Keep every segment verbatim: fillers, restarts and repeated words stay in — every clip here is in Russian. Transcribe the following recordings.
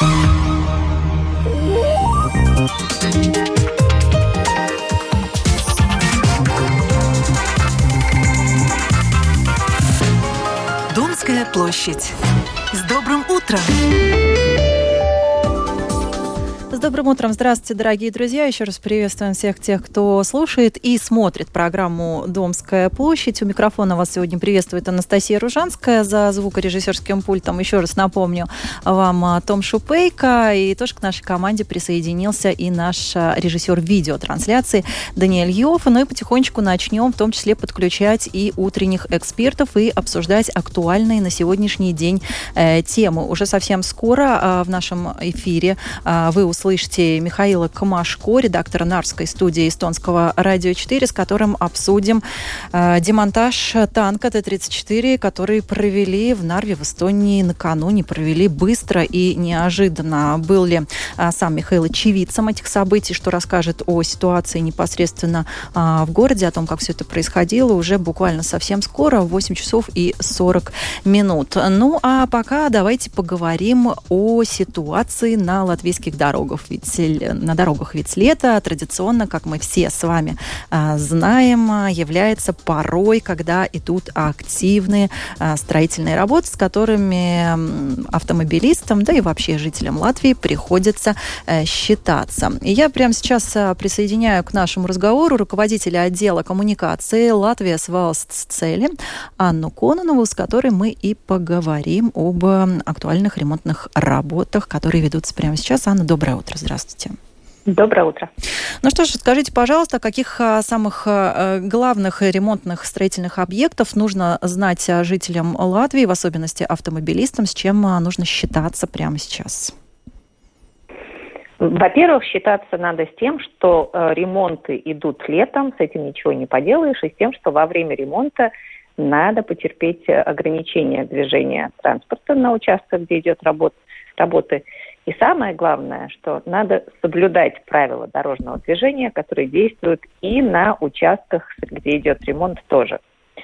Домская площадь. С добрым утром! С добрым утром. Здравствуйте, дорогие друзья. Еще раз приветствуем всех тех, кто слушает и смотрит программу «Домская площадь». У микрофона вас сегодня приветствует Анастасия Ружанская за звукорежиссерским пультом. Еще раз напомню вам Том Шупейко. И тоже к нашей команде присоединился и наш режиссер видеотрансляции Даниэль Йоффе. Ну и потихонечку начнем в том числе подключать и утренних экспертов и обсуждать актуальные на сегодняшний день э, темы. Уже совсем скоро э, в нашем эфире э, вы услышите Слышите Михаила Камашко, редактора Нарвской студии эстонского радио четыре, с которым обсудим э, демонтаж танка Т тридцать четыре, который провели в Нарве, в Эстонии накануне. Провели быстро и неожиданно. Был ли э, сам Михаил очевидцем этих событий, что расскажет о ситуации непосредственно э, в городе, о том, как все это происходило, уже буквально совсем скоро, в восемь часов и сорок минут. Ну, а пока давайте поговорим о ситуации на латвийских дорогах. Ведь на дорогах ведь лето традиционно, как мы все с вами а, знаем, является порой, когда идут активные а, строительные работы, с которыми автомобилистам, да и вообще жителям Латвии приходится а, считаться. И я прямо сейчас а, присоединяю к нашему разговору руководителя отдела коммуникации Латвijas valsts ceļi Анну Кононову, с которой мы и поговорим об актуальных ремонтных работах, которые ведутся прямо сейчас. Анна, доброе утро. Здравствуйте. Доброе утро. Ну что ж, скажите, пожалуйста, каких а, самых а, главных ремонтных строительных объектов нужно знать жителям Латвии, в особенности автомобилистам, с чем а, нужно считаться прямо сейчас? Во-первых, считаться надо с тем, что э, ремонты идут летом, с этим ничего не поделаешь, и с тем, что во время ремонта надо потерпеть ограничение движения транспорта на участках, где идет работа, работы. И самое главное, что надо соблюдать правила дорожного движения, которые действуют и на участках, где идет ремонт тоже.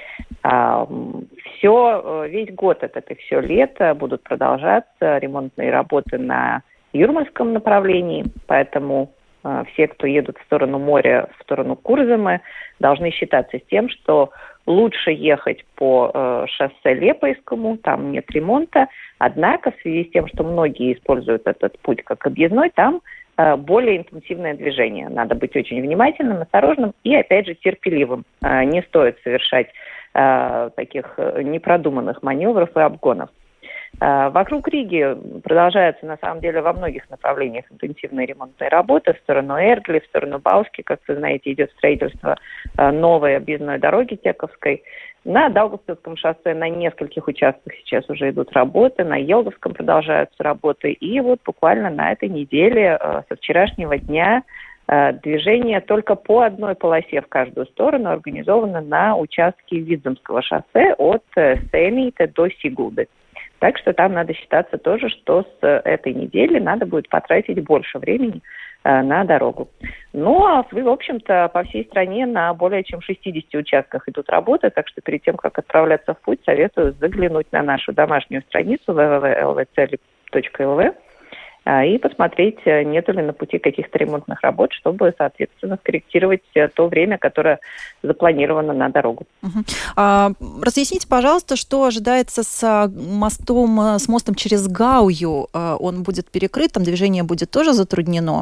Все, весь год, это и все лето будут продолжаться ремонтные работы на Юрмальском направлении, поэтому все, кто едут в сторону моря, в сторону Курземы, должны считаться с тем, что лучше ехать по э, шоссе Лепойскому, там нет ремонта. Однако в связи с тем, что многие используют этот путь как объездной, там э, более интенсивное движение. Надо быть очень внимательным, осторожным и, опять же, терпеливым. Э, не стоит совершать э, таких непродуманных маневров и обгонов. Вокруг Риги продолжаются, на самом деле, во многих направлениях интенсивные ремонтные работы. В сторону Эргли, в сторону Бауски, как вы знаете, идет строительство новой объездной дороги Тековской. На Даугавпилском шоссе на нескольких участках сейчас уже идут работы, на Елговском продолжаются работы. И вот буквально на этой неделе, со вчерашнего дня, движение только по одной полосе в каждую сторону организовано на участке Видземского шоссе от Сеймита до Сигулды. Так что там надо считаться тоже, что с этой недели надо будет потратить больше времени э, на дорогу. Ну, а в общем-то, по всей стране на более чем шестидесяти участках идут работы, так что перед тем, как отправляться в путь, советую заглянуть на нашу домашнюю страницу дабл ю дабл ю дабл ю точка эл ви цели точка эл ви и посмотреть, нет ли на пути каких-то ремонтных работ, чтобы, соответственно, скорректировать то время, которое запланировано на дорогу. Угу. А, разъясните, пожалуйста, что ожидается с мостом, с мостом через Гаую? Он будет перекрыт, там движение будет тоже затруднено?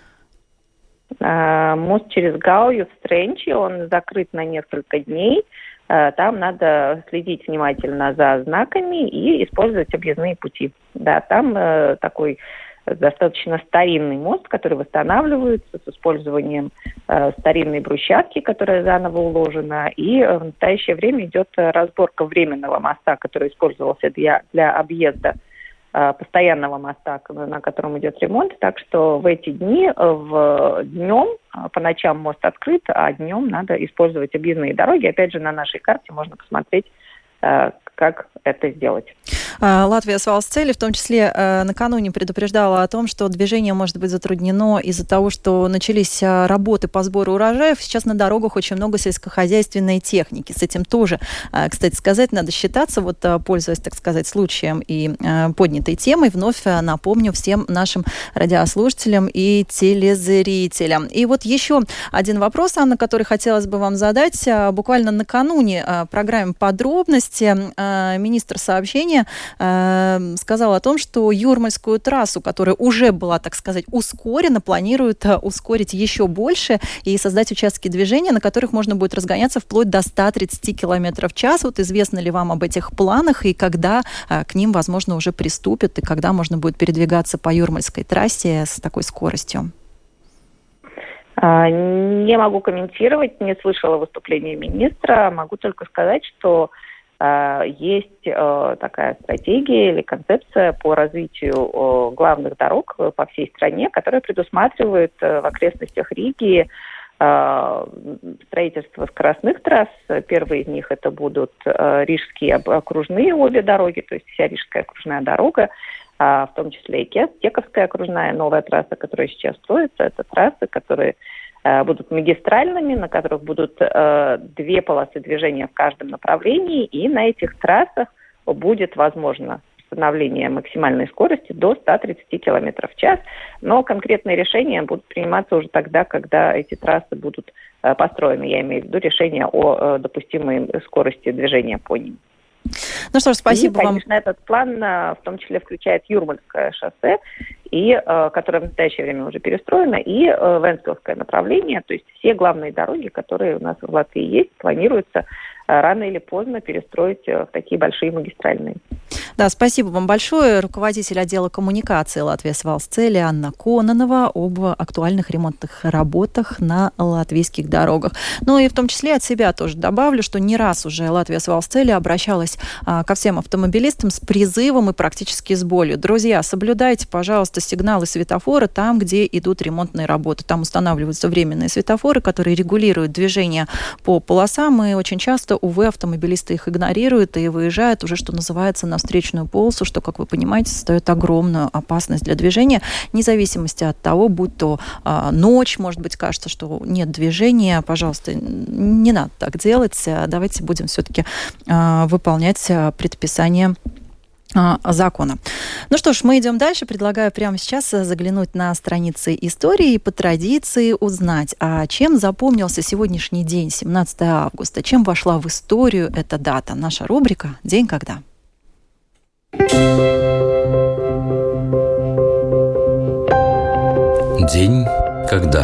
А, мост через Гаую в Стренчи, он закрыт на несколько дней. Там надо следить внимательно за знаками и использовать объездные пути. Да, там э, такой достаточно старинный мост, который восстанавливается с использованием э, старинной брусчатки, которая заново уложена. И в настоящее время идет разборка временного моста, который использовался для, для объезда э, постоянного моста, на котором идет ремонт. Так что в эти дни в днем, по ночам мост открыт, а днем надо использовать объездные дороги. Опять же, на нашей карте можно посмотреть, как это сделать. Латвия с Валсцели в том числе накануне предупреждала о том, что движение может быть затруднено из-за того, что начались работы по сбору урожаев. Сейчас на дорогах очень много сельскохозяйственной техники. С этим тоже, кстати сказать, надо считаться. Вот, пользуясь, так сказать, случаем и поднятой темой, вновь напомню всем нашим радиослушателям и телезрителям. И вот еще один вопрос, Анна, который хотелось бы вам задать. Буквально накануне программы «Подробности» министр сообщения сказал о том, что Юрмальскую трассу, которая уже была, так сказать, ускорена, планируют ускорить еще больше и создать участки движения, на которых можно будет разгоняться вплоть до ста тридцати километров в час. Вот известно ли вам об этих планах и когда к ним, возможно, уже приступят и когда можно будет передвигаться по Юрмальской трассе с такой скоростью? Не могу комментировать, не слышала выступления министра. Могу только сказать, что э, есть э, такая стратегия или концепция по развитию э, главных дорог по всей стране, которая предусматривает э, в окрестностях Риги э, строительство скоростных трасс. Первые из них это будут э, рижские окружные обе дороги, то есть вся Рижская окружная дорога, в том числе и Тековская окружная новая трасса, которая сейчас строится. Это трассы, которые э, будут магистральными, на которых будут э, две полосы движения в каждом направлении, и на этих трассах будет возможно установление максимальной скорости до ста тридцати километров в час. Но конкретные решения будут приниматься уже тогда, когда эти трассы будут э, построены. Я имею в виду решение о э, допустимой скорости движения по ним. Ну что ж, спасибо и, вам. конечно, этот план в том числе включает Юрмальское шоссе, и, которое в настоящее время уже перестроено, и Венспилское направление. То есть все главные дороги, которые у нас в Латвии есть, планируется рано или поздно перестроить в такие большие магистральные. Да, спасибо вам большое. Руководитель отдела коммуникации Латвии с Валсцели Анна Кононова об актуальных ремонтных работах на латвийских дорогах. Ну и в том числе от себя тоже добавлю, что не раз уже Латвия с Валсцели обращалась а, ко всем автомобилистам с призывом и практически с болью. Друзья, соблюдайте, пожалуйста, сигналы светофора там, где идут ремонтные работы. Там устанавливаются временные светофоры, которые регулируют движение по полосам, и очень часто, увы, автомобилисты их игнорируют и выезжают уже, что называется, на встречную полосу, что, как вы понимаете, создает огромную опасность для движения, вне зависимости от того, будь то а, ночь, может быть, кажется, что нет движения, пожалуйста, не надо так делать, давайте будем все-таки а, выполнять предписания закона. Ну что ж, мы идем дальше. Предлагаю прямо сейчас заглянуть на страницы истории и по традиции узнать, а чем запомнился сегодняшний день, семнадцатого августа, чем вошла в историю эта дата. Наша рубрика «День когда». День когда.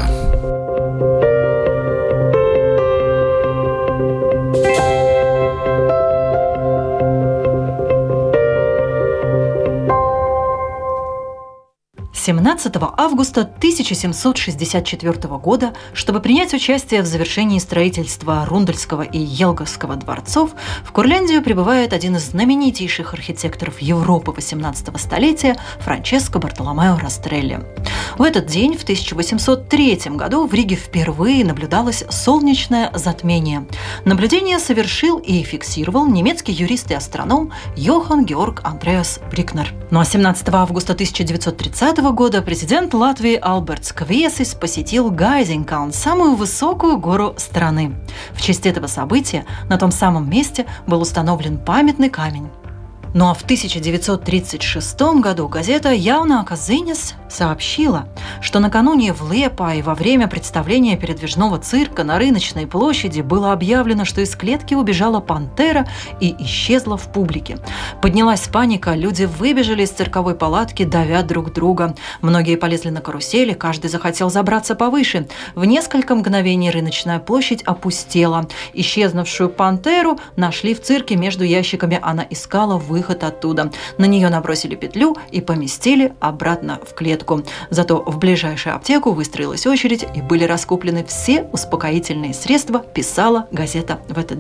семнадцатого августа тысяча семьсот шестьдесят четвёртого года, чтобы принять участие в завершении строительства Рундельского и Елговского дворцов, в Курляндию прибывает один из знаменитейших архитекторов Европы восемнадцатого столетия Франческо Бартоломео Растрелли. В этот день, в тысяча восемьсот третьем году, в Риге впервые наблюдалось солнечное затмение. Наблюдение совершил и фиксировал немецкий юрист и астроном Йохан Георг Андреас Брикнер. Ну а семнадцатого августа тысяча девятьсот тридцатого года президент Латвии Албертс Квесис посетил Гайзенкалн, самую высокую гору страны. В честь этого события на том самом месте был установлен памятный камень. Ну а в тысяча девятьсот тридцать шестом году газета «Jaunākās ziņas» сообщила, что накануне в Лиепае во время представления передвижного цирка на рыночной площади было объявлено, что из клетки убежала пантера и исчезла в публике. Поднялась паника, люди выбежали из цирковой палатки, давя друг друга. Многие полезли на карусели, каждый захотел забраться повыше. В несколько мгновений рыночная площадь опустела. Исчезнувшую пантеру нашли в цирке между ящиками, она искала выход оттуда. На нее набросили петлю и поместили обратно в клетку. Зато в ближайшую аптеку выстроилась очередь и были раскуплены все успокоительные средства, писала газета в этот день.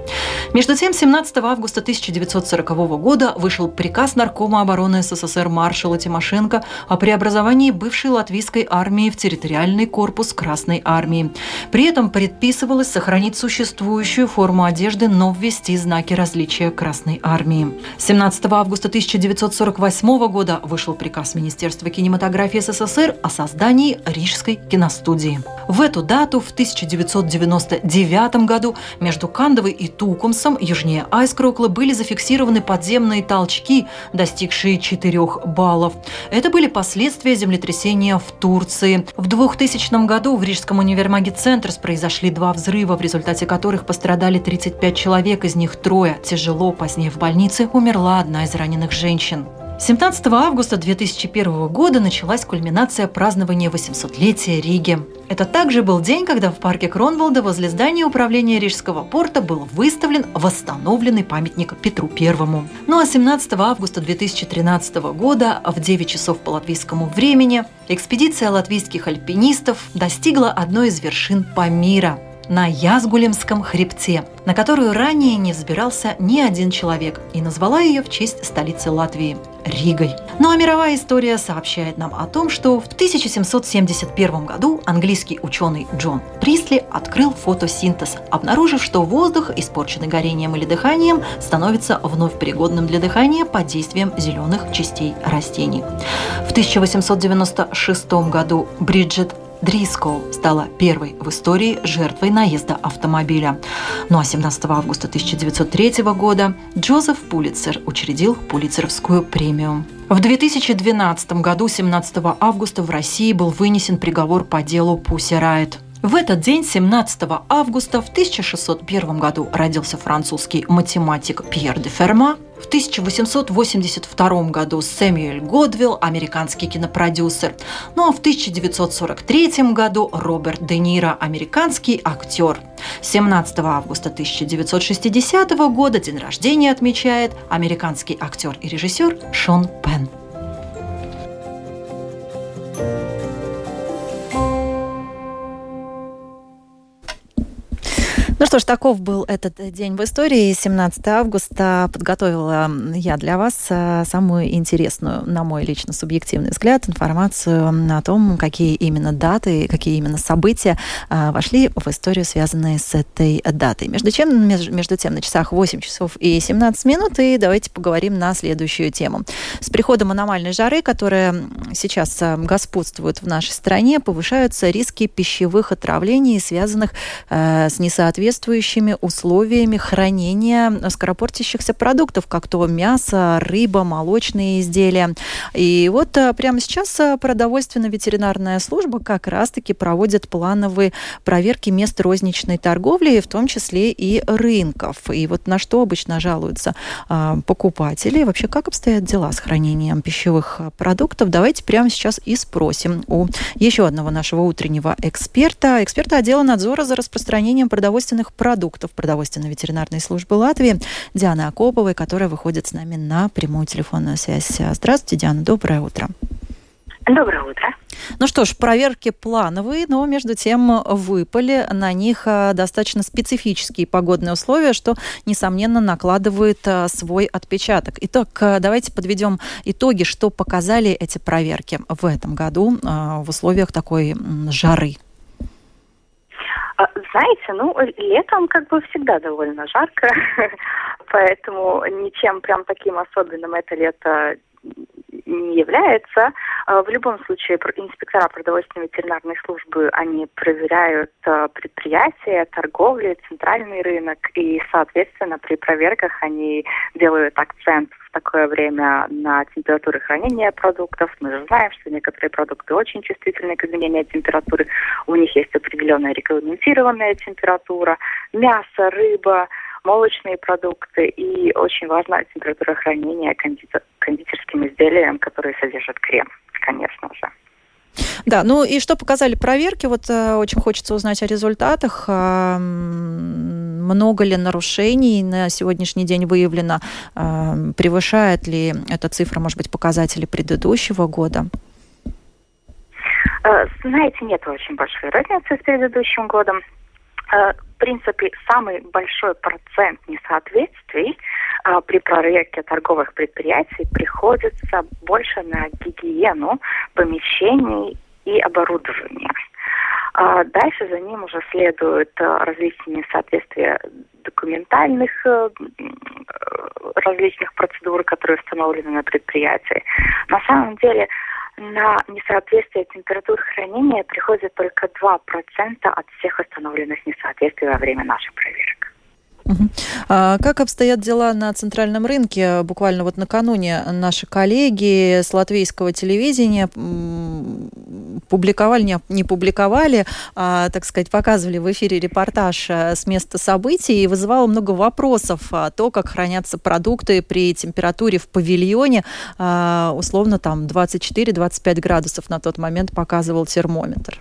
Между тем, семнадцатого августа тысяча девятьсот сорокового года вышел приказ Наркома обороны СССР маршала Тимошенко о преобразовании бывшей латвийской армии в территориальный корпус Красной армии. При этом предписывалось сохранить существующую форму одежды, но ввести знаки различия Красной армии. семнадцатого августа тысяча девятьсот сорок восьмого года вышел приказ Министерства кинематографии СССР о создании Рижской киностудии. В эту дату в тысяча девятьсот девяносто девятом году между Кандовой и Тукумсом, южнее Айскроклы, были зафиксированы подземные толчки, достигшие четырех баллов. Это были последствия землетрясения в Турции. В двухтысячном году в Рижском универмаге «Центрс» произошли два взрыва, в результате которых пострадали тридцать пять человек, из них трое тяжело. Позднее в больнице умерла одна из раненых женщин. семнадцатого августа две тысячи первого года началась кульминация празднования восьмисотлетия Риги. Это также был день, когда в парке Кронвалда возле здания управления Рижского порта был выставлен восстановленный памятник Петру Первому. Ну а семнадцатого августа две тысячи тринадцатого года в девять часов по латвийскому времени экспедиция латвийских альпинистов достигла одной из вершин Памира – на Язгулемском хребте, на которую ранее не взбирался ни один человек, и назвала ее в честь столицы Латвии – Ригой. Ну а мировая история сообщает нам о том, что в тысяча семьсот семьдесят первом году английский ученый Джон Присли открыл фотосинтез, обнаружив, что воздух, испорченный горением или дыханием, становится вновь пригодным для дыхания под действием зеленых частей растений. В тысяча восемьсот девяносто шестом году Бриджит Дрискоу стала первой в истории жертвой наезда автомобиля. Ну а семнадцатого августа тысяча девятьсот третьего года Джозеф Пулитцер учредил Пулитцеровскую премию. В две тысячи двенадцатом году, семнадцатого августа, в России был вынесен приговор по делу Pussy Riot. В этот день, семнадцатого августа, в тысяча шестьсот первом году родился французский математик Пьер де Ферма. В тысяча восемьсот восемьдесят втором году Сэмюэль Годвилл, американский кинопродюсер. Ну а в тысяча девятьсот сорок третьем году Роберт Де Ниро, американский актер. семнадцатого августа тысяча девятьсот шестидесятого года день рождения отмечает американский актер и режиссер Шон Пенн. Ну что ж, таков был этот день в истории. семнадцатого августа подготовила я для вас самую интересную, на мой лично субъективный взгляд, информацию о том, какие именно даты, какие именно события вошли в историю, связанные с этой датой. Между, чем, между тем, на часах восемь часов и семнадцать минут, и давайте поговорим на следующую тему. С приходом аномальной жары, которая сейчас господствует в нашей стране, повышаются риски пищевых отравлений, связанных с несоответствием соответствующими условиями хранения скоропортящихся продуктов, как то мясо, рыба, молочные изделия. И вот прямо сейчас продовольственно-ветеринарная служба как раз-таки проводит плановые проверки мест розничной торговли, в том числе и рынков. И вот на что обычно жалуются покупатели, и вообще как обстоят дела с хранением пищевых продуктов, давайте прямо сейчас и спросим у еще одного нашего утреннего эксперта, эксперта отдела надзора за распространением продовольственных продуктов продовольственно-ветеринарной службы Латвии Дианы Акоповой, которая выходит с нами на прямую телефонную связь. Здравствуйте, Диана, доброе утро. Доброе утро. Ну что ж, проверки плановые, но между тем выпали на них достаточно специфические погодные условия, что, несомненно, накладывает свой отпечаток. Итак, давайте подведем итоги, что показали эти проверки в этом году в условиях такой жары. Знаете, ну, летом как бы всегда довольно жарко, поэтому ничем прям таким особенным это лето не является. В любом случае, инспектора продовольственной ветеринарной службы, они проверяют предприятия, торговли, центральный рынок, и, соответственно, при проверках они делают акцент в такое время на температуры хранения продуктов. Мы же знаем, что некоторые продукты очень чувствительны к изменению температуры, у них есть определенная регламентированная температура. Мясо, рыба, молочные продукты и очень важна температура хранения кондитер, кондитерским изделиям, которые содержат крем, конечно же. Да, ну и что показали проверки? Вот э, очень хочется узнать о результатах. Э, много ли нарушений на сегодняшний день выявлено? Э, превышает ли эта цифра, может быть, показатели предыдущего года? Знаете, нет очень большой разницы с предыдущим годом. В принципе, самый большой процент несоответствий а, при проверке торговых предприятий приходится больше на гигиену помещений и оборудования. А дальше за ним уже следуют а, различные несоответствия документальных а, различных процедур, которые установлены на предприятии. На самом деле, на несоответствие температуры хранения приходит только два процента от всех установленных несоответствий во время наших проверок. Угу. А как обстоят дела на центральном рынке? Буквально вот накануне наши коллеги с латвийского телевидения публиковали, не, не публиковали, а, так сказать, показывали в эфире репортаж с места событий, и вызывало много вопросов о том, как хранятся продукты при температуре в павильоне, а, условно там двадцать четыре - двадцать пять градусов на тот момент показывал термометр.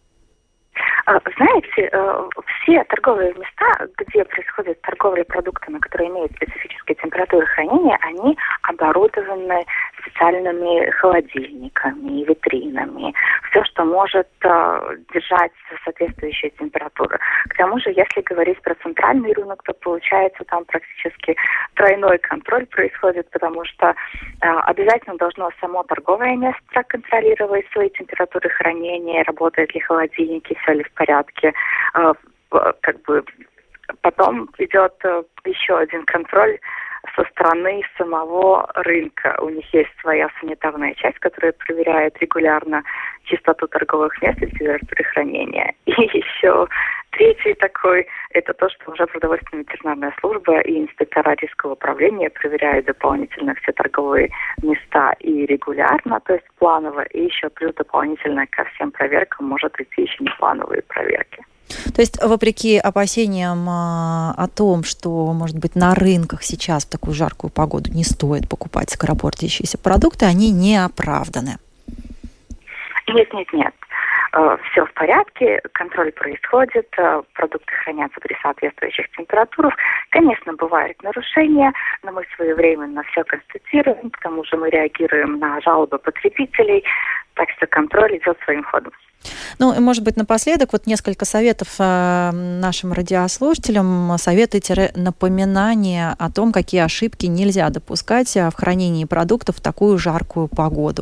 Знаете, все торговые места, где происходит торговля продуктами, которые имеют специфические температуры хранения, они оборудованы специальными холодильниками, витринами, все, что может держать соответствующую температуру. К тому же, если говорить про центральный рынок, то получается там практически тройной контроль происходит, потому что обязательно должно само торговое место контролировать свои температуры хранения, работают ли холодильники, все ли в порядке. Как бы потом идет еще один контроль со стороны самого рынка. У них есть своя санитарная часть, которая проверяет регулярно чистоту торговых мест и температуру хранения. И еще третий такой, это то, что уже продовольственная ветеринарная служба и инспектора рижского управления проверяют дополнительно все торговые места и регулярно, то есть планово, и еще плюс дополнительно ко всем проверкам может идти еще неплановые проверки. То есть, вопреки опасениям а, о том, что, может быть, на рынках сейчас в такую жаркую погоду не стоит покупать скоропортящиеся продукты, они не оправданы? Нет, нет, нет. Все в порядке, контроль происходит, продукты хранятся при соответствующих температурах. Конечно, бывают нарушения, но мы своевременно все констатируем, к тому же мы реагируем на жалобы потребителей, так что контроль идет своим ходом. Ну, и, может быть, напоследок вот несколько советов э, нашим радиослушателям, советы-напоминания о том, какие ошибки нельзя допускать в хранении продуктов в такую жаркую погоду.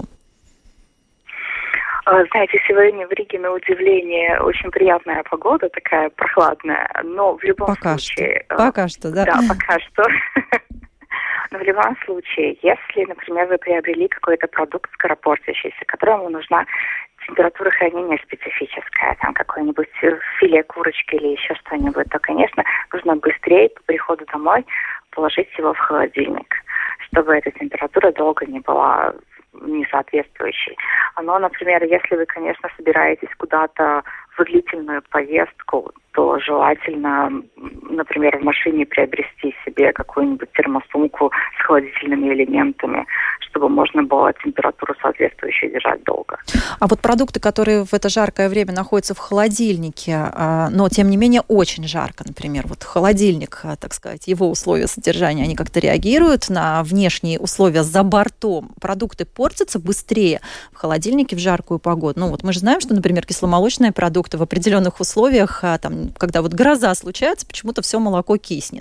Знаете, сегодня в Риге, на удивление, очень приятная погода, такая прохладная, но в любом пока случае... Что. Пока что, да? Да, пока что. Но в любом случае, если, например, вы приобрели какой-то продукт скоропортящийся, которому нужна температура хранения специфическая, там какое-нибудь филе курочки или еще что-нибудь, то, конечно, нужно быстрее по приходу домой положить его в холодильник, чтобы эта температура долго не была несоответствующей. Но, например, если вы, конечно, собираетесь куда-то в длительную поездку, то желательно, например, в машине приобрести себе какую-нибудь термосумку с холодительными элементами, чтобы можно было температуру соответствующую держать долго. А вот продукты, которые в это жаркое время находятся в холодильнике, но, тем не менее, очень жарко, например, вот холодильник, так сказать, его условия содержания, они как-то реагируют на внешние условия за бортом? Продукты портятся быстрее в холодильнике в жаркую погоду? Ну, вот мы же знаем, что, например, кисломолочные продукты в определенных условиях, там, когда вот гроза случается, почему-то все молоко киснет.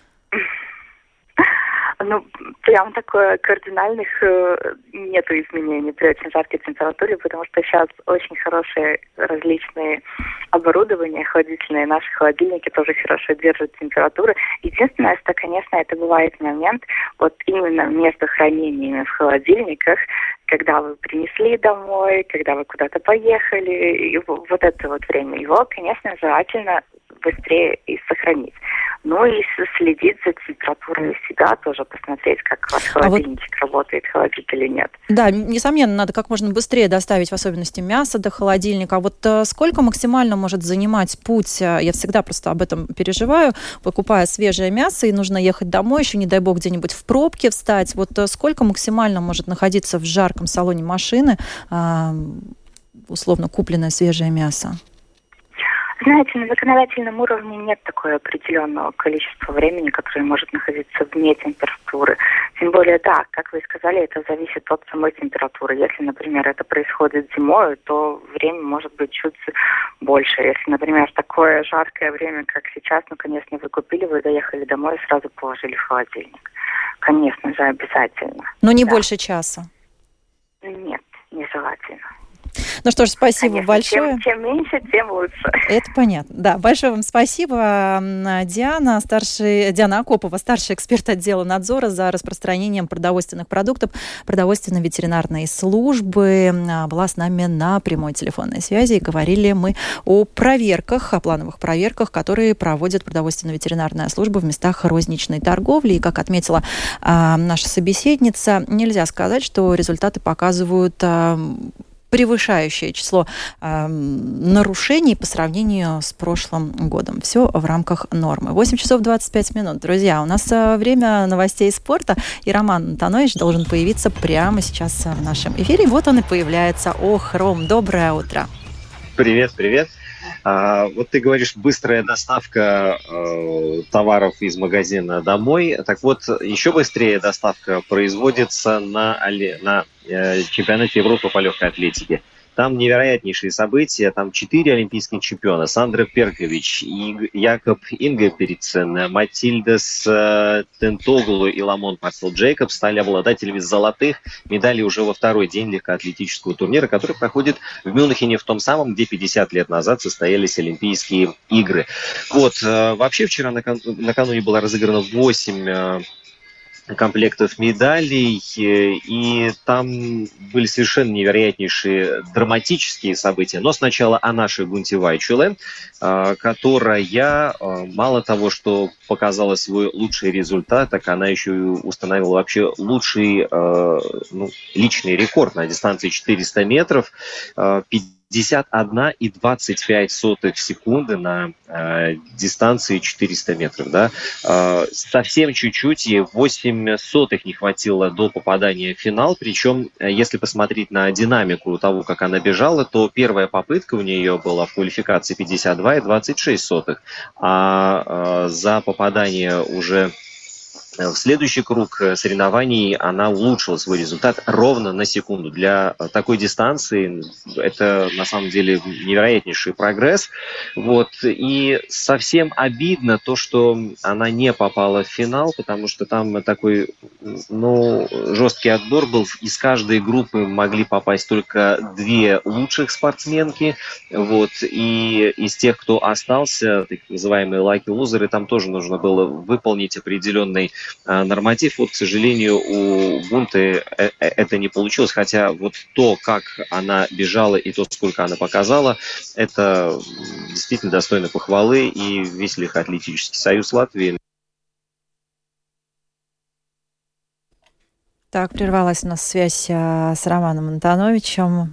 Ну, прям такое кардинальных э, нету изменений при очень жаркой температуре, потому что сейчас очень хорошие различные оборудования холодительные, наши холодильники тоже хорошо держат температуру. Единственное, что, конечно, это бывает момент вот именно между хранениями в холодильниках, когда вы принесли домой, когда вы куда-то поехали, и вот это вот время, его, конечно, желательно быстрее и сохранить. Ну и следить за температурой себя, тоже посмотреть, как ваш холодильничек а вот... работает, холодит или нет. Да, несомненно, надо как можно быстрее доставить, в особенности мясо, до холодильника. А вот сколько максимально может занимать путь? Я всегда просто об этом переживаю, покупая свежее мясо, и нужно ехать домой, еще, не дай бог, где-нибудь в пробке встать. Вот сколько максимально может находиться в жарком салоне машины условно купленное свежее мясо? Знаете, на законодательном уровне нет такого определенного количества времени, которое может находиться вне температуры. Тем более, да, как вы сказали, это зависит от самой температуры. Если, например, это происходит зимой, то время может быть чуть больше. Если, например, такое жаркое время, как сейчас, ну, конечно, вы купили, вы доехали домой и сразу положили в холодильник. Конечно же, обязательно. Но не да. больше часа? Нет, нежелательно. Ну что ж, спасибо Конечно, большое. Чем, чем меньше, тем лучше. Это понятно. Да, большое вам спасибо. Диана, старший, Диана Акопова, старший эксперт отдела надзора за распространением продовольственных продуктов продовольственной ветеринарной службы, была с нами на прямой телефонной связи. И говорили мы о проверках, о плановых проверках, которые проводит продовольственно-ветеринарная служба в местах розничной торговли. И, как отметила а, наша собеседница, нельзя сказать, что результаты показывают а, превышающее число э, нарушений по сравнению с прошлым годом. Все в рамках нормы. восемь часов двадцать пять минут. Друзья, у нас э, время новостей спорта, и Роман Антонович должен появиться прямо сейчас в нашем эфире. Вот он и появляется. Ох, Ром, доброе утро. Привет, привет. А, вот ты говоришь, быстрая доставка э, товаров из магазина домой. Так вот, еще быстрее доставка производится на, на э, чемпионате Европы по легкой атлетике. Там невероятнейшие события. Там четыре олимпийских чемпиона. Сандра Перкович, Иг, Якоб Ингеберитсен, Матильдас э, Тентоглу и Ламон Пацел Джейкоб стали обладателями золотых медалей уже во второй день легкоатлетического турнира, который проходит в Мюнхене, в том самом, где пятьдесят лет назад состоялись Олимпийские игры. Вот. Э, вообще вчера накан- накануне было разыграно восемь э, комплектов медалей, и там были совершенно невероятнейшие драматические события. Но сначала о нашей Гунтевай Чулен, которая мало того, что показала свой лучший результат, так она еще и установила вообще лучший ну, личный рекорд на дистанции четыреста метров, пятьдесят одна и двадцать пять сотых секунды на э, дистанции четыреста метров. Да? Э, совсем чуть-чуть, ей восемь сотых не хватило до попадания в финал. Причем, э, если посмотреть на динамику того, как она бежала, то первая попытка у нее была в квалификации пятьдесят два и двадцать шесть сотых. А э, за попадание уже в следующий круг соревнований она улучшила свой результат ровно на секунду. Для такой дистанции это на самом деле невероятнейший прогресс. Вот. И совсем обидно то, что она не попала в финал, потому что там такой ну, жесткий отбор был. Из каждой группы могли попасть только две лучших спортсменки. Вот. И из тех, кто остался, так называемые lucky лузеры, там тоже нужно было выполнить определенный норматив. Вот, к сожалению, у Гунты это не получилось, хотя вот то, как она бежала и то, сколько она показала, это действительно достойно похвалы, и весь легкоатлетический союз Латвии. Так, прервалась у нас связь с Романом Антоновичем.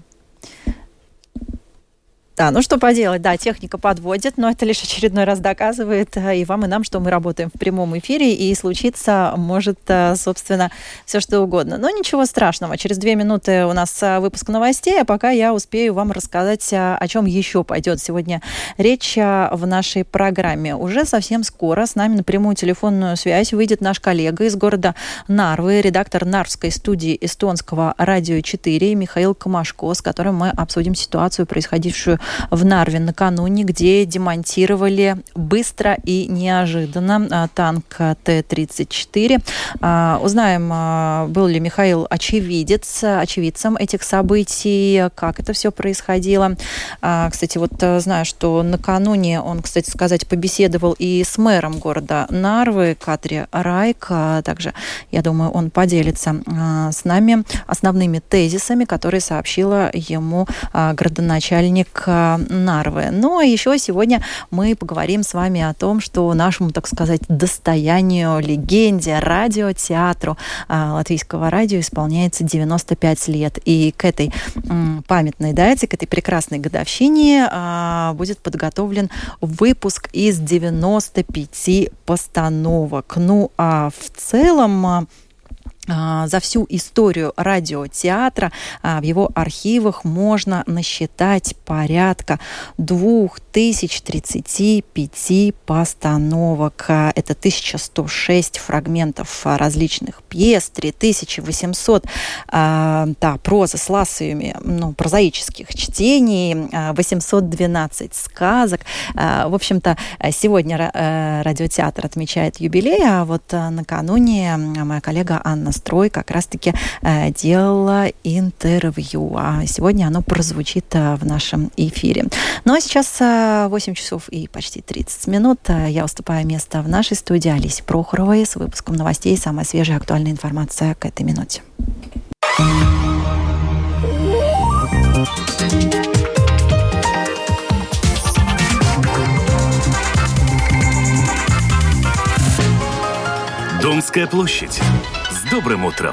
Да, ну что поделать, да, техника подводит, но это лишь очередной раз доказывает и вам, и нам, что мы работаем в прямом эфире, и случиться может, собственно, все что угодно. Но ничего страшного, через две минуты у нас выпуск новостей, а пока я успею вам рассказать, о чем еще пойдет сегодня речь в нашей программе. Уже совсем скоро с нами на прямую телефонную связь выйдет наш коллега из города Нарвы, редактор Нарвской студии эстонского радио четыре Михаил Камашко, с которым мы обсудим ситуацию, происходившую в Нарве накануне, где демонтировали быстро и неожиданно танк Т тридцать четыре. Узнаем, был ли Михаил очевидец, очевидцем этих событий, как это все происходило. Кстати, вот знаю, что накануне он, кстати сказать, побеседовал и с мэром города Нарвы, Катри Райк. Также, я думаю, он поделится с нами основными тезисами, которые сообщила ему градоначальник Нарвы. Ну, а еще сегодня мы поговорим с вами о том, что нашему, так сказать, достоянию, легенде, радиотеатру а, латвийского радио исполняется девяносто пять лет. И к этой м, памятной дате, к этой прекрасной годовщине а, будет подготовлен выпуск из девяноста пяти постановок. Ну, а в целом... За всю историю радиотеатра в его архивах можно насчитать порядка двух тысяч тридцати пяти постановок. Это тысяча сто шесть фрагментов различных пьес, три тысячи восемьсот да, прозы с лассиями, ну, прозаических чтений, восемьсот двенадцать сказок. В общем-то, сегодня радиотеатр отмечает юбилей, а вот накануне моя коллега Анна Строй как раз-таки э, делала интервью, а сегодня оно прозвучит э, в нашем эфире. Ну а сейчас э, восемь часов и почти тридцать минут. Э, я уступаю место в нашей студии Алисе Прохоровой с выпуском новостей. Самая свежая актуальная информация к этой минуте. Домская площадь. С добрым утром!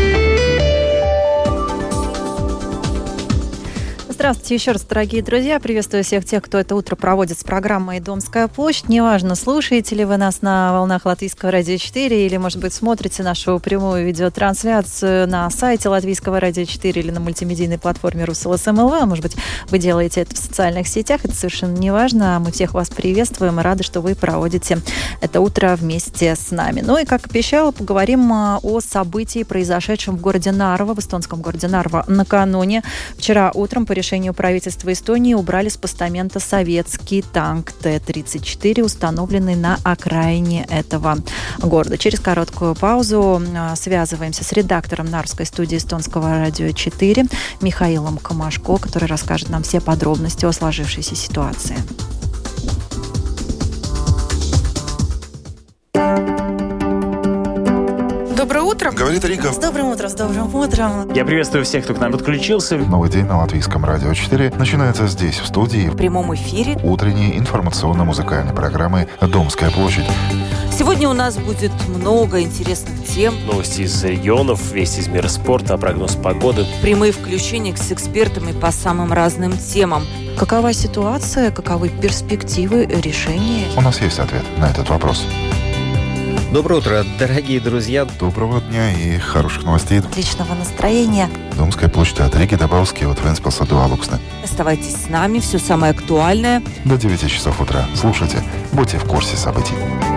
Здравствуйте еще раз, дорогие друзья. Приветствую всех тех, кто это утро проводит с программой «Домская площадь». Неважно, слушаете ли вы нас на волнах Латвийского радио четыре или, может быть, смотрите нашу прямую видеотрансляцию на сайте Латвийского радио четыре или на мультимедийной платформе РусЛСМЛВ. А может быть, вы делаете это в социальных сетях. Это совершенно неважно. Мы всех вас приветствуем и рады, что вы проводите это утро вместе с нами. Ну и, как обещала, поговорим о событии, произошедшем в городе Нарва, в эстонском городе Нарва накануне. Вчера утром по решению решению правительства Эстонии убрали с постамента советский танк Т тридцать четыре, установленный на окраине этого города. Через короткую паузу связываемся с редактором Нарвской студии Эстонского радио четыре Михаилом Камашко, который расскажет нам все подробности о сложившейся ситуации. Доброе утро. Говорит Рика. С добрым утром, с добрым утром. Я приветствую всех, кто к нам подключился. Новый день на Латвийском радио четыре начинается здесь, в студии. В прямом эфире. Утренней информационно-музыкальной программы «Домская площадь». Сегодня у нас будет много интересных тем. Новости из регионов, вести из мира спорта, прогноз погоды. Прямые включения с экспертами по самым разным темам. Какова ситуация, каковы перспективы решения? У нас есть ответ на этот вопрос. Доброе утро, дорогие друзья. Доброго дня и хороших новостей. Отличного настроения. Домская площадь от Риги до Бауски, от Венспилса до Алуксны. Оставайтесь с нами, все самое актуальное. До девяти часов утра. Слушайте, будьте в курсе событий.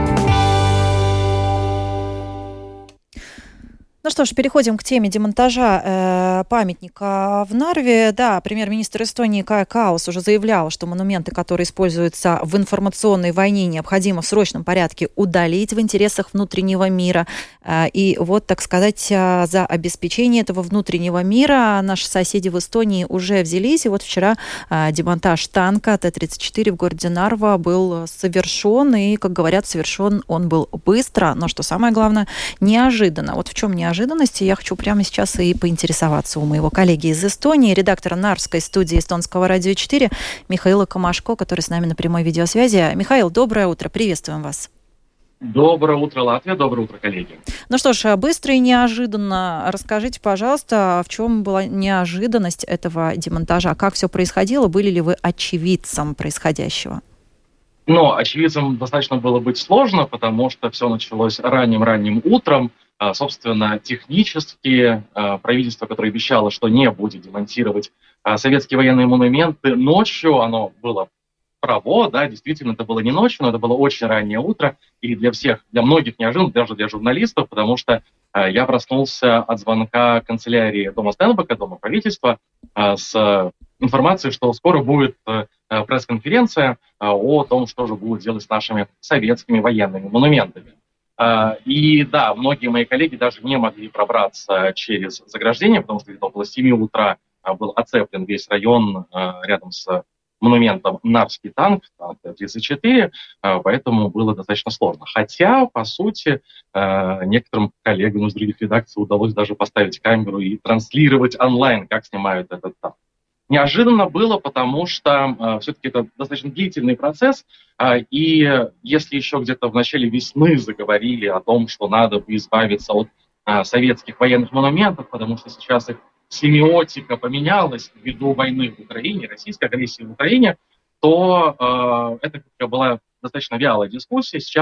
Ну что ж, переходим к теме демонтажа э, памятника в Нарве. Да, премьер-министр Эстонии Кая Каллас уже заявлял, что монументы, которые используются в информационной войне, необходимо в срочном порядке удалить в интересах внутреннего мира. Э, и вот, так сказать, э, за обеспечение этого внутреннего мира наши соседи в Эстонии уже взялись. И вот вчера э, демонтаж танка Т тридцать четыре в городе Нарва был совершен. И, как говорят, совершен он был быстро. Но, что самое главное, неожиданно. Вот в чем неожиданность? Неожиданности я хочу прямо сейчас и поинтересоваться у моего коллеги из Эстонии, редактора Нарвской студии Эстонского радио четыре Михаила Камашко, который с нами на прямой видеосвязи. Михаил, доброе утро, приветствуем вас. Доброе утро, Латвия, доброе утро, коллеги. Ну что ж, быстро и неожиданно расскажите, пожалуйста, в чем была неожиданность этого демонтажа, как все происходило, были ли вы очевидцем происходящего? Но очевидцем достаточно было быть сложно, потому что все началось ранним-ранним утром. Собственно, технически правительство, которое обещало, что не будет демонтировать советские военные монументы, ночью оно было право, да, действительно, это было не ночью, но это было очень раннее утро, и для всех, для многих неожиданно, даже для журналистов, потому что я проснулся от звонка канцелярии Дома Стенбека, Дома правительства, с информацией, что скоро будет пресс-конференция о том, что же будут делать с нашими советскими военными монументами. И да, многие мои коллеги даже не могли пробраться через заграждение, потому что где-то около семи утра был оцеплен весь район рядом с монументом Нарвский танк, танк Т тридцать четыре, поэтому было достаточно сложно. Хотя, по сути, некоторым коллегам из других редакций удалось даже поставить камеру и транслировать онлайн, как снимают этот танк. Неожиданно было, потому что э, все-таки это достаточно длительный процесс, э, и если еще где-то в начале весны заговорили о том, что надо бы избавиться от э, советских военных монументов, потому что сейчас их семиотика поменялась ввиду войны в Украине, российской агрессии в Украине, то э, это была достаточно вялая дискуссия. Сейчас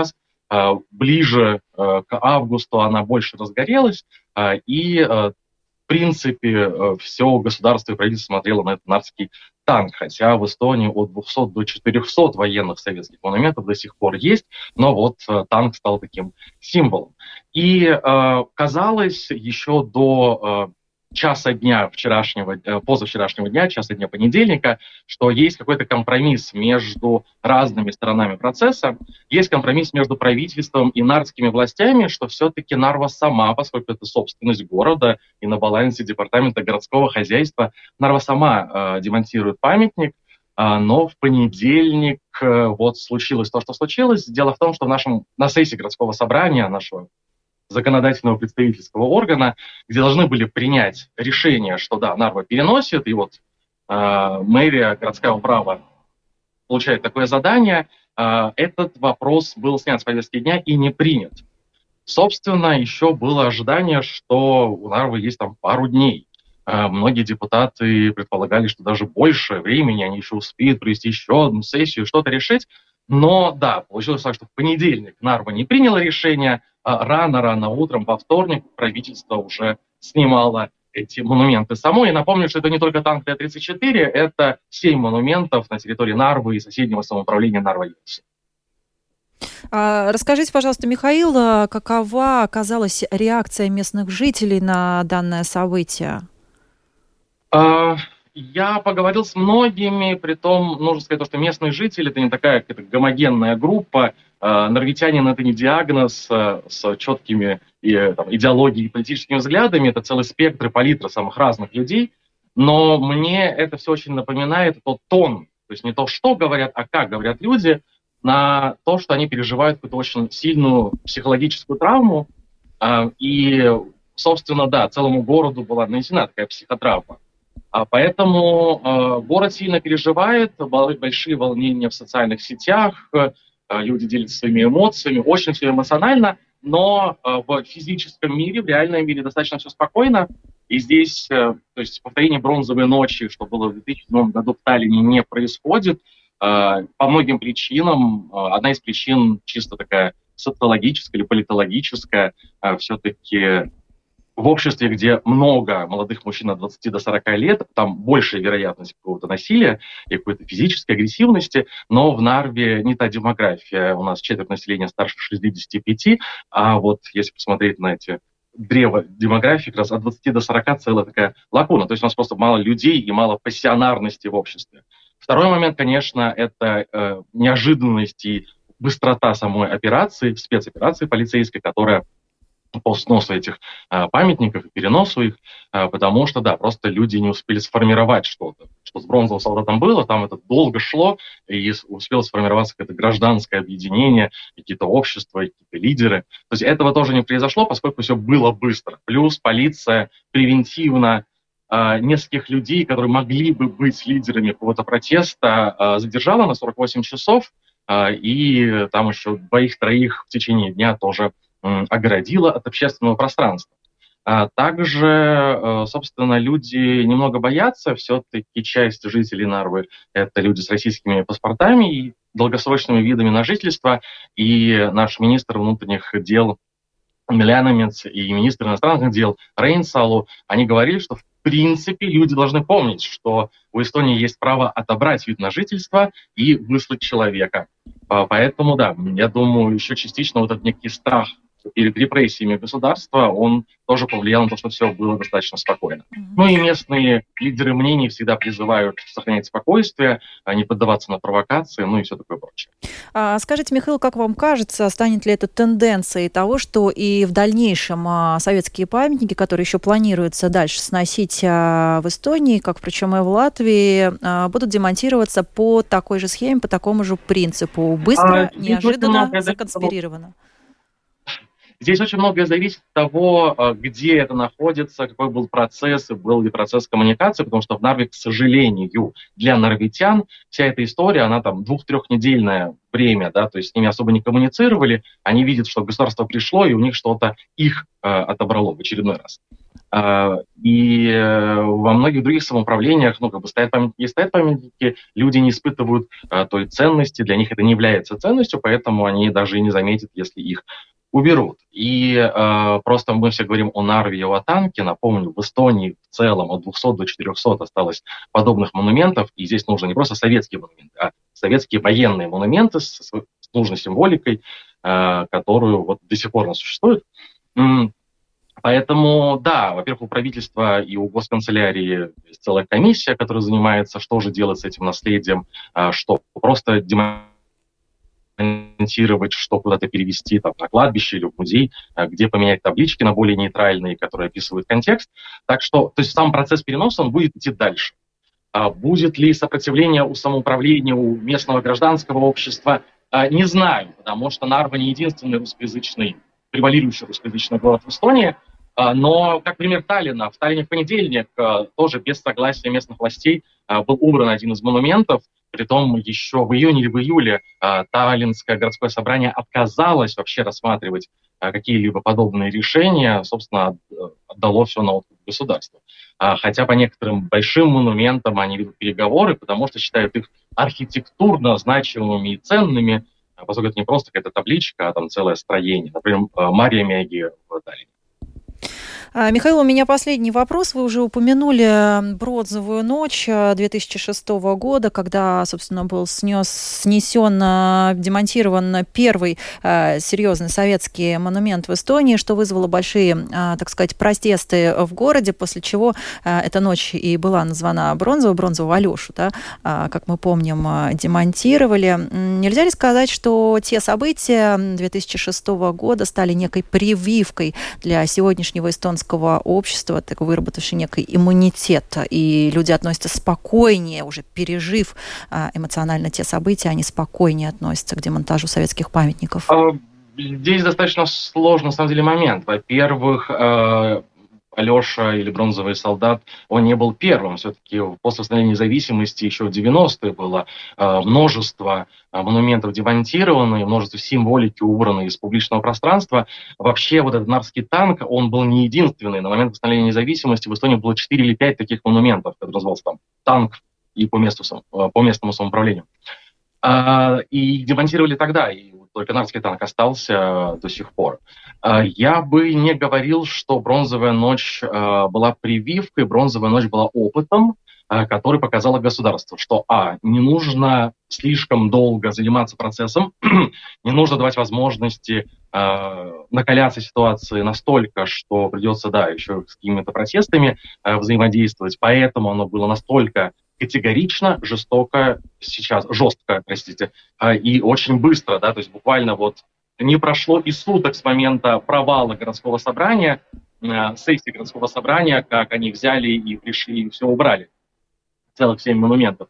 ближе к августу она больше разгорелась, и в принципе все государство и правительство смотрело на этот нарвский танк, хотя в Эстонии от двухсот до четырехсот военных советских монументов до сих пор есть, но вот танк стал таким символом. И казалось еще до часа дня вчерашнего, позавчерашнего дня, часа дня понедельника, что есть какой-то компромисс между разными сторонами процесса, есть компромисс между правительством и нарвскими властями, что все-таки Нарва сама, поскольку это собственность города и на балансе департамента городского хозяйства, Нарва сама э, демонтирует памятник, э, но в понедельник э, вот случилось то, что случилось. Дело в том, что в нашем, на сессии городского собрания, нашего законодательного представительского органа, где должны были принять решение, что да, Нарва переносит, и вот э, мэрия, городская управа получает такое задание, э, этот вопрос был снят с повестки дня и не принят. Собственно, еще было ожидание, что у Нарвы есть там пару дней. Э, многие депутаты предполагали, что даже больше времени они еще успеют провести еще одну сессию, что-то решить. Но да, получилось так, что в понедельник Нарва не приняла решение, а рано-рано утром, во вторник, правительство уже снимало эти монументы само. И напомню, что это не только танк Т тридцать четыре, это семь монументов на территории Нарвы и соседнего самоуправления Нарва-Ялтис. Расскажите, пожалуйста, Михаил, какова оказалась реакция местных жителей на данное событие? Я поговорил с многими, притом нужно сказать, что местные жители – это не такая какая-то гомогенная группа. Норвитянин – это не диагноз с четкими и, там, идеологией и политическими взглядами, это целый спектр и палитра самых разных людей. Но мне это все очень напоминает тот тон, то есть не то, что говорят, а как говорят люди, на то, что они переживают какую-то очень сильную психологическую травму. И, собственно, да, целому городу была нанесена такая психотравма. А поэтому э, город сильно переживает, большие волнения в социальных сетях, э, люди делятся своими эмоциями, очень все эмоционально, но э, в физическом мире, в реальном мире достаточно все спокойно. И здесь, э, то есть повторение бронзовой ночи, что было в две тысячи седьмом году в Таллине, не происходит э, по многим причинам. Э, одна из причин чисто такая социологическая или политологическая, э, все-таки в обществе, где много молодых мужчин от двадцати до сорока лет, там большая вероятность какого-то насилия и какой-то физической агрессивности, но в Нарве не та демография. У нас четверть населения старше шестидесяти пяти, а вот если посмотреть на эти древо демографии, как раз от двадцати до сорока целая такая лакуна. То есть у нас просто мало людей и мало пассионарности в обществе. Второй момент, конечно, это э, неожиданность и быстрота самой операции, спецоперации полицейской, которая по сносу этих а, памятников и переносу их, а, потому что, да, просто люди не успели сформировать что-то. Что с бронзовым солдатом было, там это долго шло, и успело сформироваться какое-то гражданское объединение, какие-то общества, какие-то лидеры. То есть этого тоже не произошло, поскольку все было быстро. Плюс полиция превентивно а, нескольких людей, которые могли бы быть лидерами какого-то протеста, а, задержала на сорок восемь часов, а, и там еще двоих-троих в течение дня тоже огородила от общественного пространства. А также, собственно, люди немного боятся, все-таки часть жителей Нарвы – это люди с российскими паспортами и долгосрочными видами на жительство, и наш министр внутренних дел Милянамец и министр иностранных дел Рейнсалу, они говорили, что в принципе люди должны помнить, что у Эстонии есть право отобрать вид на жительство и выслать человека. Поэтому, да, я думаю, еще частично вот этот некий страх перед репрессиями государства, он тоже повлиял на то, что все было достаточно спокойно. Mm-hmm. Ну и местные лидеры мнений всегда призывают сохранять спокойствие, не поддаваться на провокации, ну и все такое прочее. А, скажите, Михаил, как вам кажется, станет ли это тенденцией того, что и в дальнейшем а, советские памятники, которые еще планируется дальше сносить а, в Эстонии, как, причем и в Латвии, а, будут демонтироваться по такой же схеме, по такому же принципу, быстро, а, неожиданно, законспирированно? Здесь очень многое зависит от того, где это находится, какой был процесс, и был ли процесс коммуникации, потому что в Нарве, к сожалению, для норвитян вся эта история, она там двух-трехнедельное время, да, то есть с ними особо не коммуницировали, они видят, что государство пришло, и у них что-то их э, отобрало в очередной раз. И во многих других самоуправлениях, ну, как бы стоят памятники, стоят памятники, люди не испытывают той ценности, для них это не является ценностью, поэтому они даже и не заметят, если их уберут. И э, просто мы все говорим о Нарве и о Атанке. Напомню, в Эстонии в целом от двухсот до четырехсот осталось подобных монументов. И здесь нужно не просто советские монументы, а советские военные монументы с, с нужной символикой, э, которую вот до сих пор не существует. Поэтому, да, во-первых, у правительства и у госканцелярии есть целая комиссия, которая занимается, что же делать с этим наследием, э, что просто демонстрировать, что куда-то перевести там, на кладбище или в музей, где поменять таблички на более нейтральные, которые описывают контекст. Так что, то есть сам процесс переноса, он будет идти дальше. А будет ли сопротивление у самоуправления, у местного гражданского общества, а, не знаю, потому что Нарва не единственный русскоязычный, превалирующий русскоязычный город в Эстонии, а, но, как пример Таллина, в Таллине в понедельник а, тоже без согласия местных властей а, был убран один из монументов. Притом еще в июне или в июле э, Таллинское городское собрание отказалось вообще рассматривать э, какие-либо подобные решения, собственно, отдало все на откуп государства. А, хотя по некоторым большим монументам они ведут переговоры, потому что считают их архитектурно значимыми и ценными, поскольку это не просто какая-то табличка, а там целое строение. Например, Мария Мяги в Таллине. Михаил, у меня последний вопрос. Вы уже упомянули Бронзовую ночь две тысячи шестого года, когда, собственно, был снес, снесен, демонтирован первый э, серьезный советский монумент в Эстонии, что вызвало большие, э, так сказать, протесты в городе, после чего э, эта ночь и была названа Бронзовой, Бронзового Алешу, да, э, как мы помним, демонтировали. Нельзя ли сказать, что те события две тысячи шестого года стали некой прививкой для сегодняшнего эстонского общества, так выработавший некий иммунитет, и люди относятся спокойнее, уже пережив эмоционально те события, они спокойнее относятся к демонтажу советских памятников? Здесь достаточно сложный, на самом деле, момент. Во-первых, Алеша или Бронзовый солдат, он не был первым. Все-таки после восстановления независимости еще в девяностые было э, множество э, монументов демонтировано, множество символики убрано из публичного пространства. Вообще вот этот Нарвский танк, он был не единственный. На момент восстановления независимости в Эстонии было четыре или пять таких монументов, который назывался там танк и по, месту, э, по местному самоуправлению. Э, и демонтировали тогда, и только Нарвский танк остался до сих пор. Я бы не говорил, что Бронзовая ночь была прививкой, Бронзовая ночь была опытом, который показало государство, что, а, не нужно слишком долго заниматься процессом, не нужно давать возможности накаляться ситуации настолько, что придется, да, еще с какими-то протестами взаимодействовать, поэтому оно было настолько категорично, жестоко, сейчас, жестко, простите, и очень быстро, да, то есть буквально вот не прошло и суток с момента провала городского собрания, сессии городского собрания, как они взяли и пришли, и все убрали, целых семь монументов.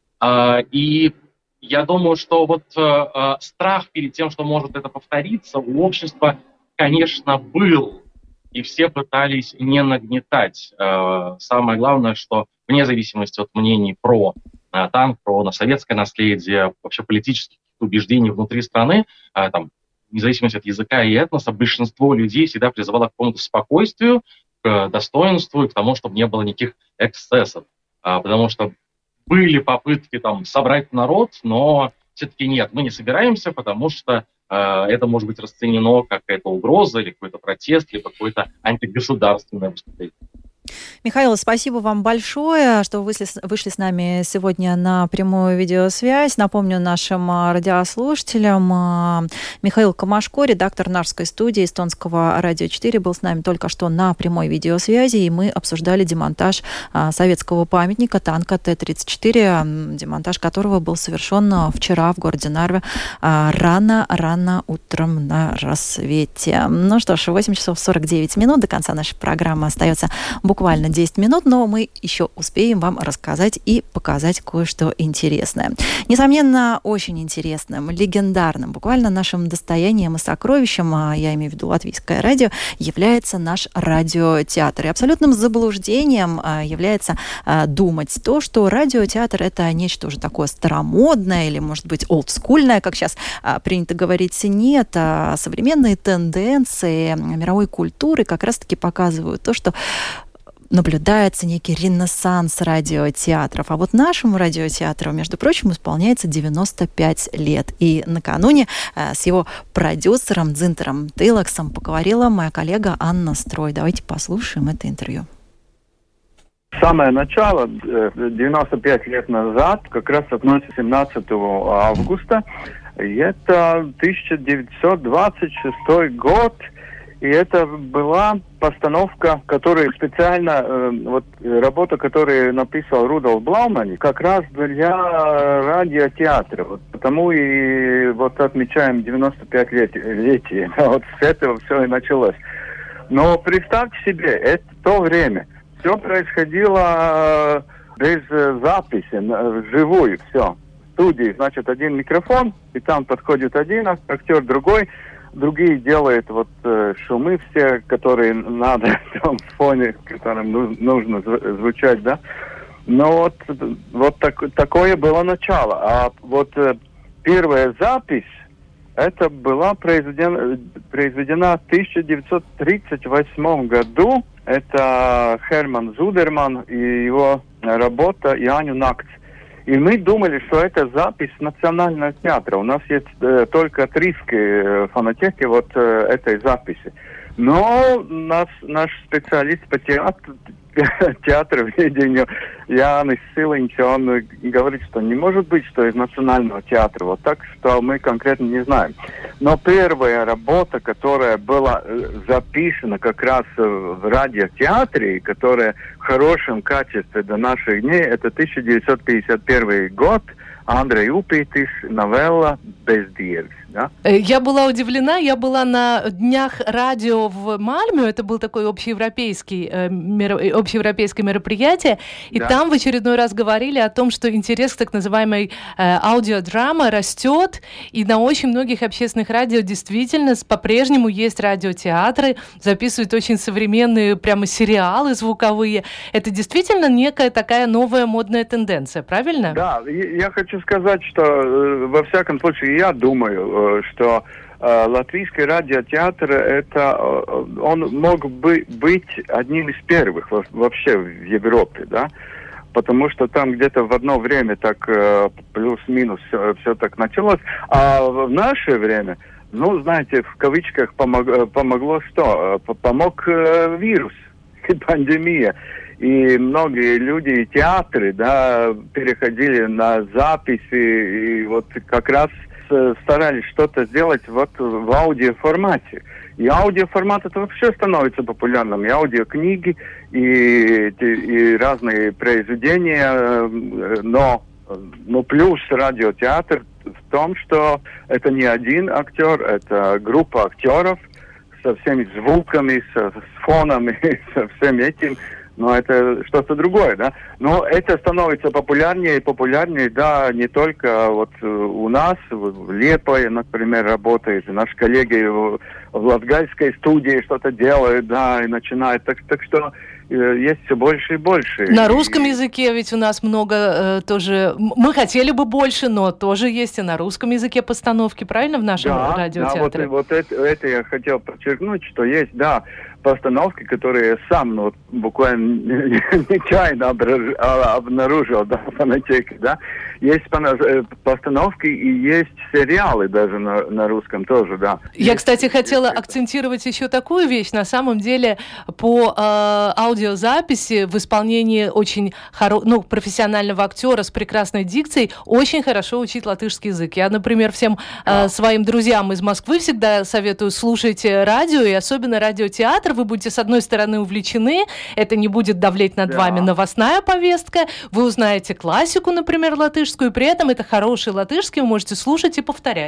И я думаю, что вот страх перед тем, что может это повториться, у общества, конечно, был, и все пытались не нагнетать. Самое главное, что вне зависимости от мнений про танк, про советское наследие, вообще политических убеждений внутри страны, там, вне зависимости от языка и этноса, большинство людей всегда призывало к какому-то спокойствию, к достоинству и к тому, чтобы не было никаких эксцессов. Потому что были попытки там собрать народ, но все-таки нет, мы не собираемся, потому что это может быть расценено как какая-то угроза или какой-то протест, или какое-то антигосударственное выступление. Михаил, спасибо вам большое, что вы вышли, вышли с нами сегодня на прямую видеосвязь. Напомню нашим радиослушателям, Михаил Камашко, редактор Нарвской студии эстонского радио четыре, был с нами только что на прямой видеосвязи, и мы обсуждали демонтаж советского памятника танка Т тридцать четыре, демонтаж которого был совершен вчера в городе Нарве рано-рано утром на рассвете. Ну что ж, восемь часов сорок девять минут, до конца нашей программы остается буквально буквально десять минут, но мы еще успеем вам рассказать и показать кое-что интересное. Несомненно, очень интересным, легендарным, буквально нашим достоянием и сокровищем, а я имею в виду Латвийское радио, является наш радиотеатр. И абсолютным заблуждением является думать то, что радиотеатр — это нечто уже такое старомодное или, может быть, олдскульное, как сейчас принято говорить. Нет, а современные тенденции мировой культуры как раз-таки показывают то, что наблюдается некий ренессанс радиотеатров. А вот нашему радиотеатру, между прочим, исполняется девяносто пять лет. И накануне э, с его продюсером Дзинтером Тилаксом поговорила моя коллега Анна Строй. Давайте послушаем это интервью. Самое начало, девяносто пять лет назад, как раз относится семнадцатого августа, это тысяча девятьсот двадцать шестой год, и это была постановка, которая специально, э, вот работа, которую написал Рудольф Блауман, как раз для радиотеатра. Вот, потому и вот отмечаем девяносто пять лет, летие. Вот с этого все и началось. Но представьте себе, это то время. Все происходило без записи, вживую все. В студии, значит, один микрофон, и там подходит один актер, другой. Другие делают вот э, шумы все, которые надо там в фоне, которым ну, нужно звучать, да. Но вот, вот так, такое было начало. А вот э, первая запись, это была произведена, произведена в тысяча девятьсот тридцать восьмом году. Это Херман Зудерман и его работа «Jāņu nakts». И мы думали, что это запись Национального театра. У нас есть э, только отрывки, фонотеки вот э, этой записи. Но нас, наш специалист по театру, театроведению Янис Силинч, он говорит, что не может быть, что из Национального театра. Вот так, что мы конкретно не знаем. Но первая работа, которая была записана как раз в радиотеатре, которая в хорошем качестве до наших дней, это тысяча девятьсот пятьдесят первый год, Андрей Упитис, новелла «Бездиевs». Да? Я была удивлена, я была на днях радио в Мальме, это был такой общеевропейский, э, меро, общеевропейское мероприятие, и да. Там в очередной раз говорили о том, что интерес к так называемой э, аудиодраме растет, и на очень многих общественных радио действительно по-прежнему есть радиотеатры, записывают очень современные прямо сериалы звуковые. Это действительно некая такая новая модная тенденция, правильно? Да, я хочу сказать, что во всяком случае я думаю, что э, Латвийский радиотеатр, это, э, он мог бы быть одним из первых во, вообще в Европе, да, потому что там где-то в одно время так э, плюс-минус все, все так началось, а в наше время, ну, знаете, в кавычках помог, помогло что? Помог э, вирус, пандемия. И многие люди, и театры, да, переходили на записи, и вот как раз старались что-то сделать вот в аудиоформате. И аудиоформат это вообще становится популярным. И аудиокниги, и, и разные произведения, но, но плюс радиотеатр в том, что это не один актер, это группа актеров со всеми звуками, со, с фонами, со всем этим. Но это что-то другое, да. Но это становится популярнее и популярнее, да, не только вот у нас, в Лепое, например, работает, и наши коллеги в, в Латгальской студии что-то делают, да, и начинают. Так, так что э, есть все больше и больше. На русском языке ведь у нас много э, тоже... Мы хотели бы больше, но тоже есть и на русском языке постановки, правильно, в нашем да, радиотеатре? Да, вот, вот это, это я хотел подчеркнуть, что есть, да, постановки, которые я сам ну, буквально нечаянно обнаружил, да, в фонотеке, да. Есть постановки и есть сериалы даже на, на русском тоже, да. Я, есть, кстати, хотела есть акцентировать еще такую вещь. На самом деле, по э, аудиозаписи в исполнении очень хоро... ну, профессионального актера с прекрасной дикцией очень хорошо учить латышский язык. Я, например, всем э, своим друзьям из Москвы всегда советую: слушайте радио, и особенно радиотеатр. Вы будете, с одной стороны, увлечены, это не будет давлеть над да. вами новостная повестка, вы узнаете классику, например, латышскую, и при этом это хороший латышский, вы можете слушать и повторять.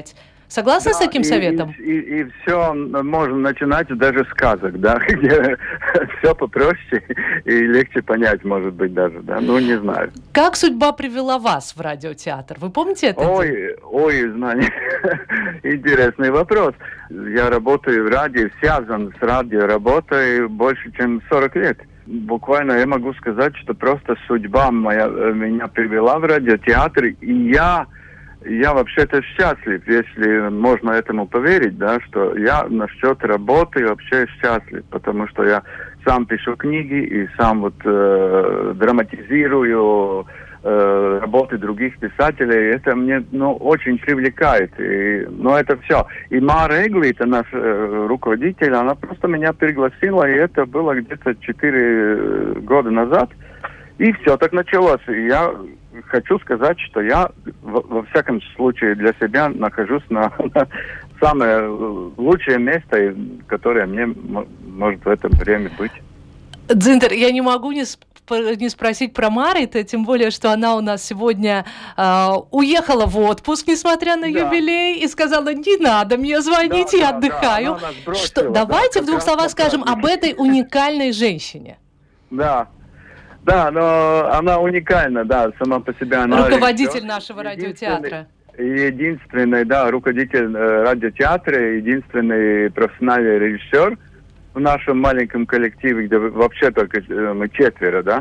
Согласны да, с таким и, советом? И, и, и все можно начинать даже с сказок, да, где все попроще и легче понять, может быть, даже, да, ну, не знаю. Как судьба привела вас в радиотеатр? Вы помните это? Ой, ой, знание. Интересный вопрос. Я работаю в радио, связан с радио, работаю больше, чем сорок лет. Буквально я могу сказать, что просто судьба моя меня привела в радиотеатр, и я, я вообще-то счастлив, если можно этому поверить, да, что я насчет работы вообще счастлив, потому что я сам пишу книги и сам вот э, драматизирую э, работы других писателей. Это мне, ну, очень привлекает. И, ну, это все. И Мара Эгли, это наш э, руководитель, она просто меня пригласила, и это было где-то четыре года назад. И все так началось. И я хочу сказать, что я во, во всяком случае для себя нахожусь на, на самое лучшее место, которое мне м- может в это время быть. Дзинтер, я не могу не, сп- не спросить про Мариту, тем более, что она у нас сегодня э, уехала в отпуск, несмотря на да. юбилей, и сказала, не надо мне звонить, да, я да, отдыхаю. Да, бросила, что, давайте да, в двух словах скажем об этой уникальной женщине. Да. Да, но она уникальна, да, сама по себе. Она руководитель режиссер, нашего радиотеатра. Единственный, да, руководитель э, радиотеатра, единственный профессиональный режиссер в нашем маленьком коллективе, где вообще только э, мы четверо, да.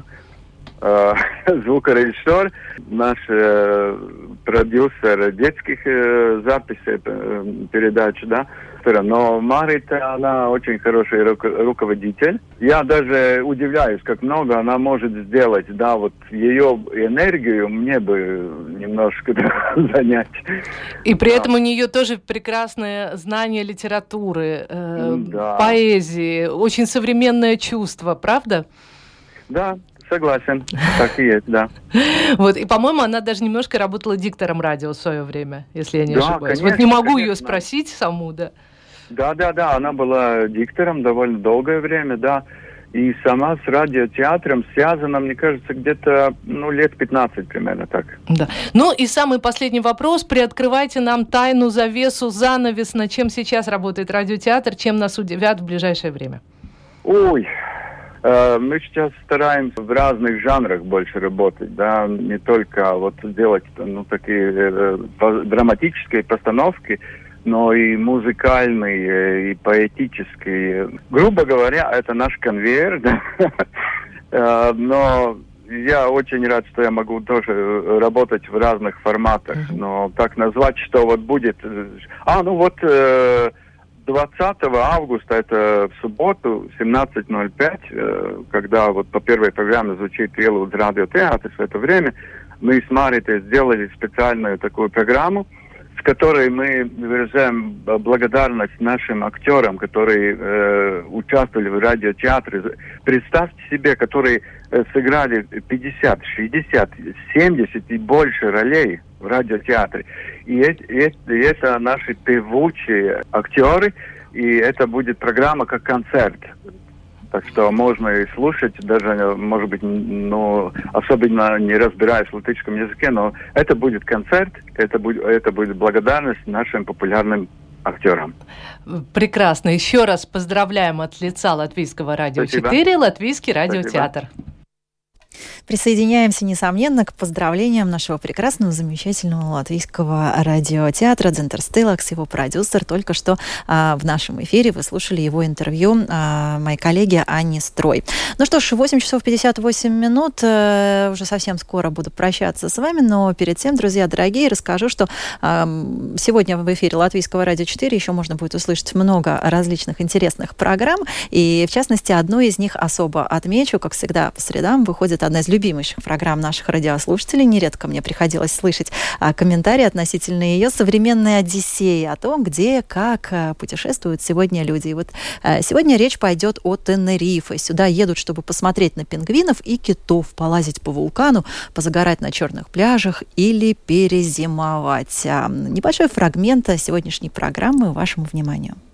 Э, звукорежиссер, наш э, продюсер детских э, записей, э, передач, да. Но Марита, она очень хороший ру- руководитель. Я даже удивляюсь, как много она может сделать. Да, вот ее энергию мне бы немножко занять. И при да. этом у нее тоже прекрасное знание литературы, э, да. поэзии, очень современное чувство, правда? Да. Согласен, так и есть, да. Вот, и, по-моему, она даже немножко работала диктором радио в свое время, если я не да, ошибаюсь. Конечно, вот не могу конечно. ее спросить саму, да. Да, да, да, она была диктором довольно долгое время, да. И сама с радиотеатром связана, мне кажется, где-то, ну, лет пятнадцать примерно так. Да. Ну и самый последний вопрос. Приоткрывайте нам тайну, завесу, занавес, над чем сейчас работает радиотеатр, чем нас удивят в ближайшее время. Ой, э, мы сейчас стараемся в разных жанрах больше работать, да, не только вот делать, ну, такие э, драматические постановки, но и музыкальный, и поэтический. Грубо говоря, это наш конвейер, да? Но я очень рад, что я могу тоже работать в разных форматах. Но так назвать, что вот будет... А, ну вот двадцатого августа, это в субботу, семнадцать ноль пять, когда вот по первой программе звучит Прелуд радиотеатр в это время, мы с Маритой сделали специальную такую программу, в которой мы выражаем благодарность нашим актерам, которые э, участвовали в радиотеатре. Представьте себе, которые э, сыграли пятьдесят, шестьдесят, семьдесят и больше ролей в радиотеатре. И, и, и это наши певучие актеры, и это будет программа как концерт. Так что можно и слушать, даже, может быть, ну, особенно не разбираясь в латышском языке, но это будет концерт, это будет, это будет благодарность нашим популярным актерам. Прекрасно. Еще раз поздравляем от лица Латвийского радио четыре, Латвийский радиотеатр. Спасибо. Присоединяемся, несомненно, к поздравлениям нашего прекрасного, замечательного латвийского радиотеатра. Дзинтер Стилакс, его продюсер. Только что а, в нашем эфире вы слушали его интервью а, моей коллеги Анне Строй. Ну что ж, восемь часов пятьдесят восемь минут. А, уже совсем скоро буду прощаться с вами, но перед тем, друзья дорогие, расскажу, что а, сегодня в эфире Латвийского радио четыре еще можно будет услышать много различных интересных программ. И, в частности, одну из них особо отмечу. Как всегда, по средам выходит одна из любимейших программ наших радиослушателей. Нередко мне приходилось слышать а, комментарии относительно ее современной Одиссеи, о том, где, как а, путешествуют сегодня люди. И вот а, сегодня речь пойдет о Тенерифе. Сюда едут, чтобы посмотреть на пингвинов и китов, полазить по вулкану, позагорать на черных пляжах или перезимовать. А, небольшой фрагмент сегодняшней программы вашему вниманию.